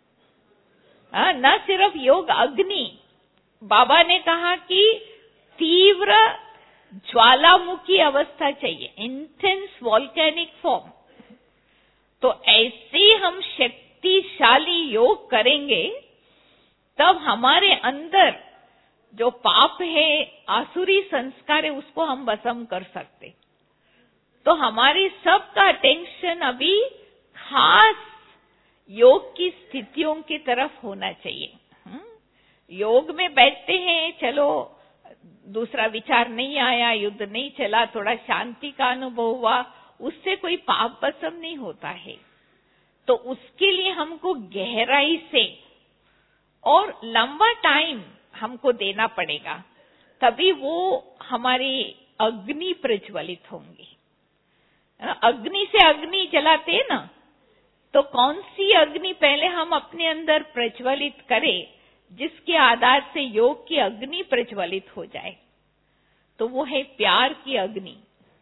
न सिर्फ योग अग्नि, बाबा ने कहा कि तीव्र ज्वालामुखी अवस्था चाहिए, इंटेंस वॉल्केनिक फॉर्म। तो ऐसे हम शक्तिशाली योग करेंगे, तब हमारे अंदर जो पाप है, आसुरी संस्कार है, उसको हम भस्म कर सकते। तो हमारी सबका अटेंशन अभी खास योग की स्थितियों की तरफ होना चाहिए। योग में बैठते हैं, चलो दूसरा विचार नहीं आया, युद्ध नहीं चला, थोड़ा शांति का अनुभव हुआ, उससे कोई पाप भस्म नहीं होता है। तो उसके लिए हमको गहराई से और लंबा टाइम हमको देना पड़ेगा, तभी वो हमारी अग्नि प्रज्वलित होंगी। अग्नि से अग्नि जलाते हैं ना, तो कौन सी अग्नि पहले हम अपने अंदर प्रज्वलित करें, जिसके आधार से योग की अग्नि प्रज्वलित हो जाए? तो वो है प्यार की अग्नि।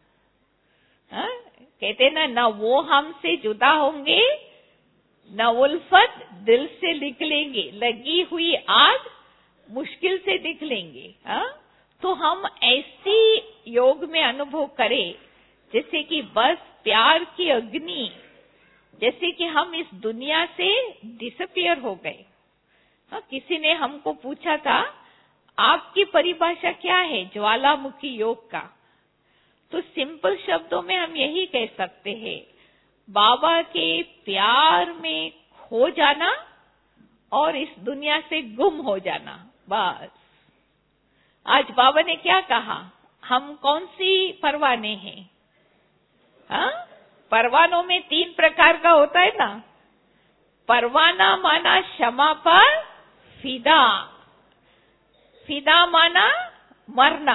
कहते ना, न वो हमसे जुदा होंगे, न उल्फत दिल से निकलेंगे, लगी हुई आग मुश्किल से निकलेंगे। तो हम ऐसी योग में अनुभव करें जैसे कि बस प्यार की अग्नि, जैसे कि हम इस दुनिया से डिसअपियर हो गए। किसी ने हमको पूछा था, आपकी परिभाषा क्या है ज्वालामुखी योग का? तो सिंपल शब्दों में हम यही कह सकते हैं, बाबा के प्यार में खो जाना और इस दुनिया से गुम हो जाना, बस। आज बाबा ने क्या कहा, हम कौन सी परवाने हैं? हाँ, परवानों में 3 प्रकार का होता है ना। परवाना माना क्षमा पर फिदा, फिदा माना मरना,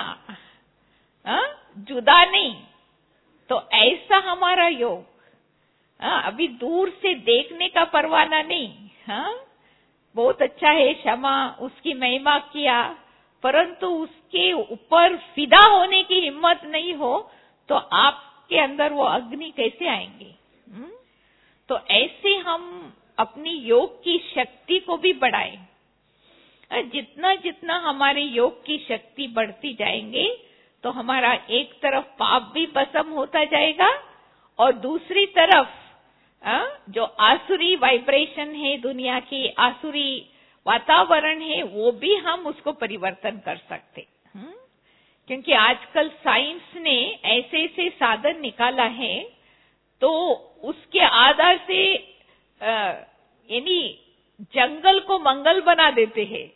जुदा नहीं। तो ऐसा हमारा योग, अभी दूर से देखने का परवाना नहीं। बहुत अच्छा है क्षमा, उसकी महिमा किया, परंतु उसके ऊपर फिदा होने की हिम्मत नहीं हो तो आपके अंदर वो अग्नि कैसे आएंगे? तो ऐसे हम अपनी योग की शक्ति को भी बढ़ाएं। जितना जितना हमारे योग की शक्ति बढ़ती जाएंगे तो हमारा एक तरफ पाप भी भस्म होता जाएगा और दूसरी तरफ जो आसुरी वाइब्रेशन है, दुनिया की आसुरी वातावरण है, वो भी हम उसको परिवर्तन कर सकते। क्योंकि आजकल साइंस ने ऐसे ऐसे साधन निकाला है, तो उसके आधार से यानी जंगल को मंगल बना देते हैं,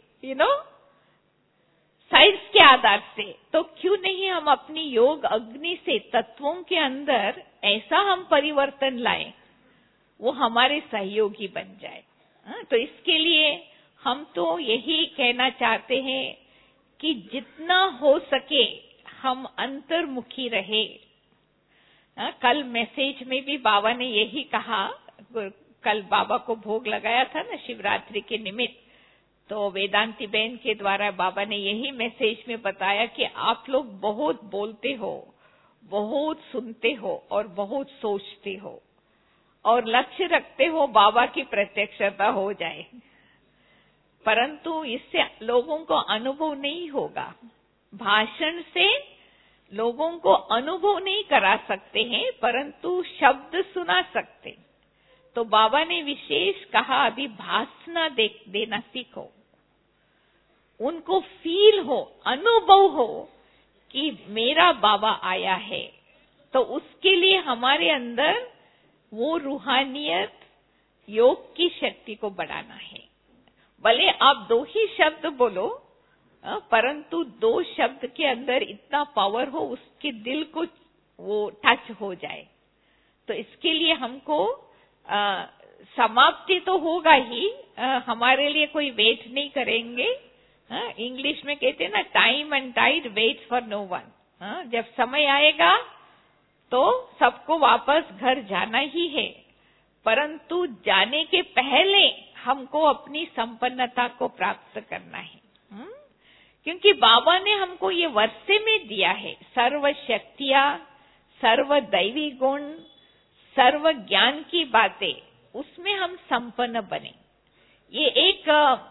साइंस के आधार से। तो क्यों नहीं हम अपनी योग अग्नि से तत्वों के अंदर ऐसा हम परिवर्तन लाएं, वो हमारे सहयोगी बन जाए। तो इसके लिए हम तो यही कहना चाहते हैं कि जितना हो सके हम अंतर्मुखी रहे। कल मैसेज में भी बाबा ने यही कहा, कल बाबा को भोग लगाया था ना शिवरात्रि के निमित्त, तो वेदांती बहन के द्वारा बाबा ने यही मैसेज में बताया कि आप लोग बहुत बोलते हो, बहुत सुनते हो और बहुत सोचते हो और लक्ष्य रखते हो बाबा की प्रत्यक्षता हो जाए, परंतु इससे लोगों को अनुभव नहीं होगा। भाषण से लोगों को अनुभव नहीं करा सकते हैं, परंतु शब्द सुना सकते। तो बाबा ने विशेष कहा, अभी भासना देना सीखो, उनको फील हो, अनुभव हो कि मेरा बाबा आया है। तो उसके लिए हमारे अंदर वो रूहानियत, योग की शक्ति को बढ़ाना है। भले आप 2 ही शब्द बोलो, परंतु 2 शब्द के अंदर इतना पावर हो, उसके दिल को वो टच हो जाए। तो इसके लिए हमको समाप्ति तो होगा ही, हमारे लिए कोई वेट नहीं करेंगे। इंग्लिश में कहते हैं ना, time and tide waits for no one. जब समय आएगा तो सबको वापस घर जाना ही है, परंतु जाने के पहले हमको अपनी संपन्नता को प्राप्त करना है। क्योंकि बाबा ने हमको ये वर्षे में दिया है, सर्व शक्तियां, सर्व दैवी गुण, सर्व ज्ञान की बातें, उसमें हम संपन्न बने। ये एक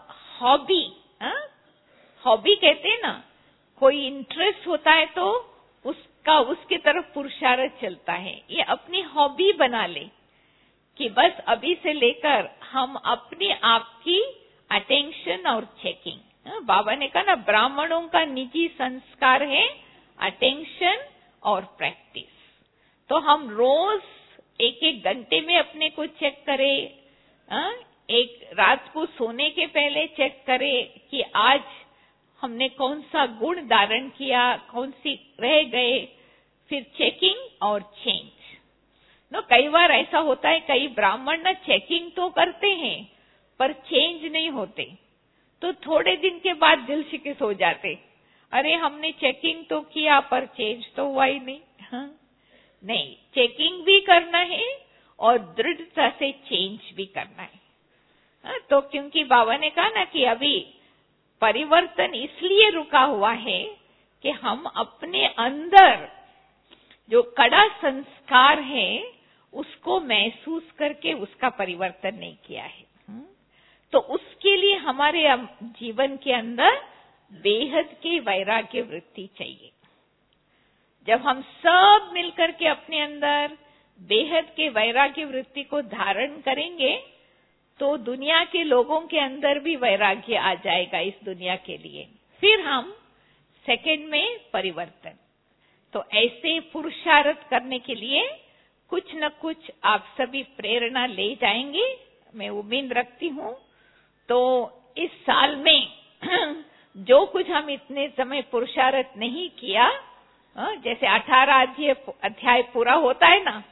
हॉबी कहते हैं ना, कोई इंटरेस्ट होता है तो उसके तरफ पुरुषार्थ चलता है। ये अपनी हॉबी बना ले कि बस अभी से लेकर हम अपने आप की अटेंशन और चेकिंग। बाबा ने कहा ना, ब्राह्मणों का निजी संस्कार है अटेंशन और प्रैक्टिस। तो हम रोज 1-1 घंटे में अपने को चेक करें, एक रात को सोने के पहले चेक करें कि आज हमने कौन सा गुण धारण किया, कौन सी रह गए, फिर चेकिंग और चेंज। कई बार ऐसा होता है, कई ब्राह्मण ना चेकिंग तो करते हैं पर चेंज नहीं होते, तो थोड़े दिन के बाद दिल शिकिस हो जाते, अरे हमने चेकिंग तो किया पर चेंज तो हुआ ही नहीं। नहीं, चेकिंग भी करना है और दृढ़ता से चेंज भी करना है। तो क्योंकि बाबा ने कहा ना कि अभी परिवर्तन इसलिए रुका हुआ है कि हम अपने अंदर जो कड़ा संस्कार है उसको महसूस करके उसका परिवर्तन नहीं किया है। तो उसके लिए हमारे जीवन के अंदर बेहद के वैराग्य वृत्ति चाहिए। जब हम सब मिलकर के अपने अंदर बेहद के वैराग्य वृत्ति को धारण करेंगे तो दुनिया के लोगों के अंदर भी वैराग्य आ जाएगा इस दुनिया के लिए। फिर हम सेकंड में परिवर्तन। तो ऐसे पुरुषार्थ करने के लिए कुछ न कुछ आप सभी प्रेरणा ले जाएंगे, मैं उम्मीद रखती हूँ। तो इस साल में जो कुछ हम इतने समय पुरुषार्थ नहीं किया, जैसे 18 अध्याय पूरा होता है ना,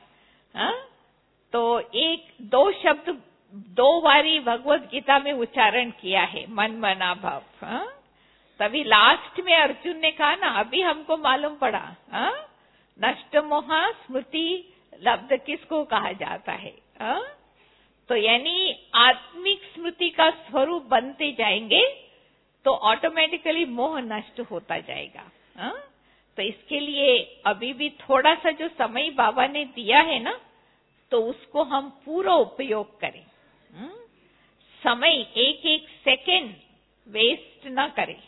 तो 1-2 शब्द 2 बारी भगवत गीता में उच्चारण किया है, मन मना भाव। तभी लास्ट में अर्जुन ने कहा ना, अभी हमको मालूम पड़ा नष्ट मोहा स्मृति लब्ध किसको कहा जाता है। तो यानी आत्मिक स्मृति का स्वरूप बनते जाएंगे तो ऑटोमेटिकली मोह नष्ट होता जाएगा। तो इसके लिए अभी भी थोड़ा सा जो समय बाबा ने दिया है ना, तो उसको हम पूरा उपयोग करें। समय एक सेकंड वेस्ट ना करें।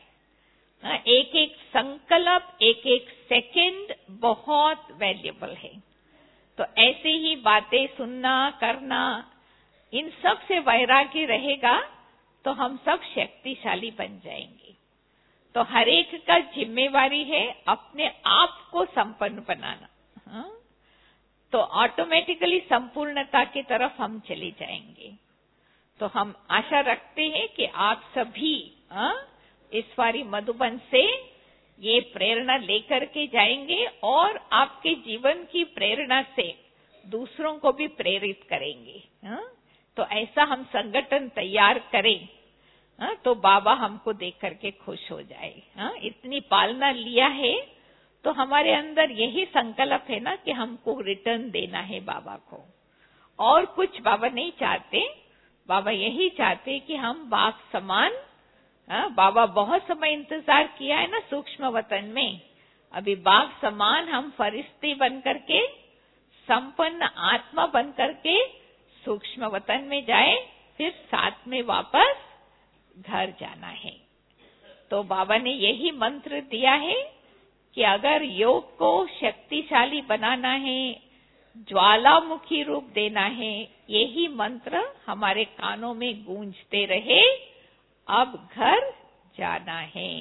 एक संकल्प, एक सेकंड बहुत वैल्यूएबल है। तो ऐसे ही बातें सुनना, करना, इन सब से वैराग्य रहेगा तो हम सब शक्तिशाली बन जाएंगे। तो हर एक का जिम्मेवारी है अपने आप को संपन्न बनाना। तो ऑटोमेटिकली संपूर्णता की तरफ हम चले जाएंगे। तो हम आशा रखते हैं कि आप सभी इस बारी मधुबन से ये प्रेरणा लेकर के जाएंगे और आपके जीवन की प्रेरणा से दूसरों को भी प्रेरित करेंगे। तो ऐसा हम संगठन तैयार करें तो बाबा हमको देख करके खुश हो जाए। इतनी पालना लिया है तो हमारे अंदर यही संकल्प है ना कि हमको रिटर्न देना है बाबा को, और कुछ बाबा नहीं चाहते। बाबा यही चाहते कि हम बाप समान, बाबा बहुत समय इंतजार किया है ना सूक्ष्म वतन में, अभी बाप समान हम फरिश्ते बन करके, संपन्न आत्मा बन करके सूक्ष्म वतन में जाए, फिर साथ में वापस घर जाना है। तो बाबा ने यही मंत्र दिया है कि अगर योग को शक्तिशाली बनाना है, ज्वालामुखी रूप देना है, यही मंत्र हमारे कानों में गूंजते रहे, अब घर जाना है,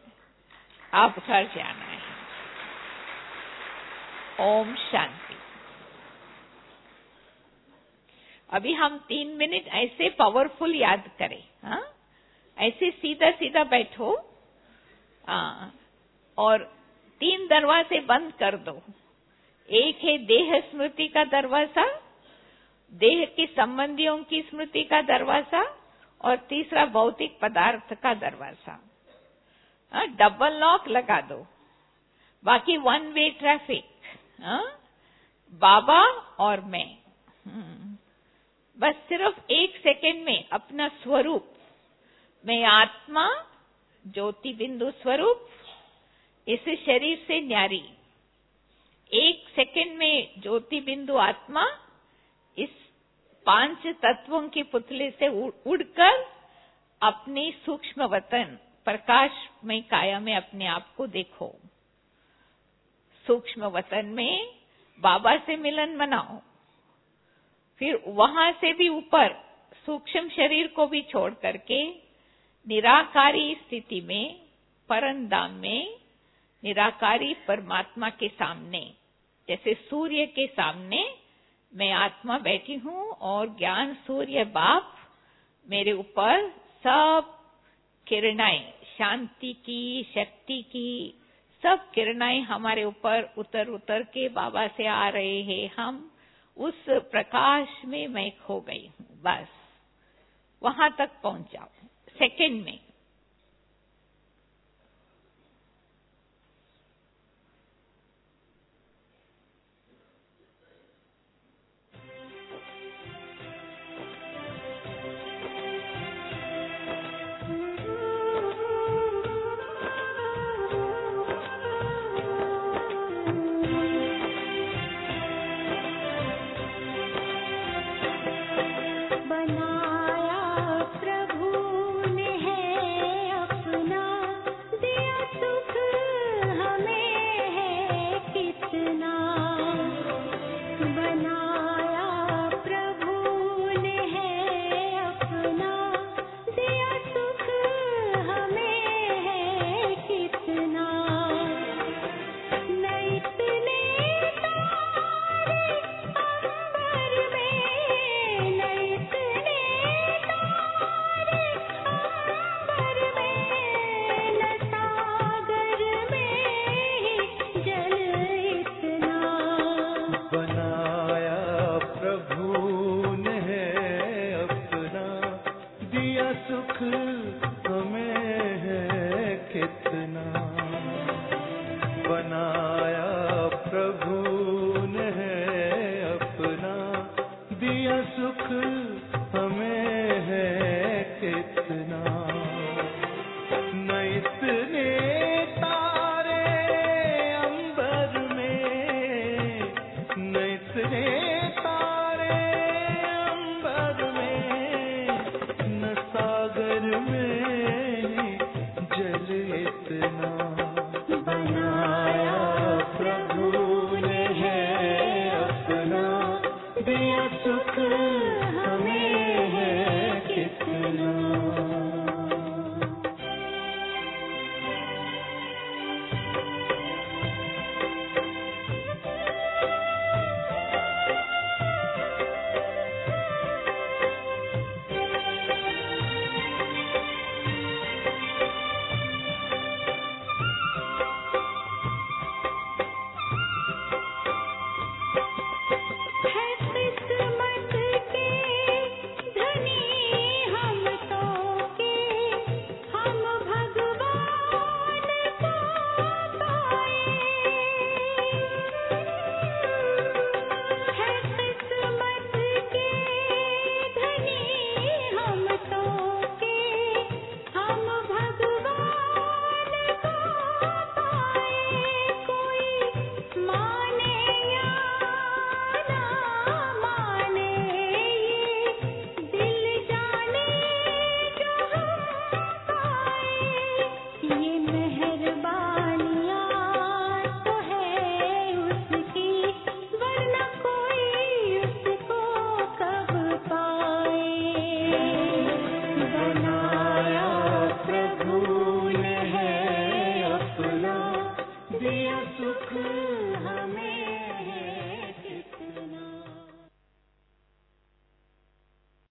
अब घर जाना है। ओम शांति। अभी हम 3 मिनट ऐसे पावरफुल याद करें। ऐसे सीधा सीधा बैठो और 3 दरवाजे बंद कर दो। एक है देह स्मृति का दरवाजा, देह के संबंधियों की स्मृति का दरवाजा, और तीसरा भौतिक पदार्थ का दरवाजा। डबल लॉक लगा दो। बाकी 1 वे ट्रैफिक, बाबा और मैं। बस सिर्फ 1 सेकेंड में अपना स्वरूप, मैं आत्मा ज्योति बिंदु स्वरूप, इस शरीर से न्यारी, 1 सेकेंड में ज्योति बिंदु आत्मा इस 5 तत्वों के पुतले से उड़कर अपने सूक्ष्म वतन प्रकाश में काया में अपने आप को देखो। सूक्ष्म वतन में बाबा से मिलन मनाओ, फिर वहां से भी ऊपर सूक्ष्म शरीर को भी छोड़ करके निराकारी स्थिति में, परमधाम में, निराकारी परमात्मा के सामने, जैसे सूर्य के सामने मैं आत्मा बैठी हूं और ज्ञान सूर्य बाप मेरे ऊपर सब किरणाएं, शांति की, शक्ति की, सब किरणाएं हमारे ऊपर उतर उतर के बाबा से आ रहे हैं। हम उस प्रकाश में मैं खो गई हूं। बस वहां तक पहुंच जाओ सेकंड में। बना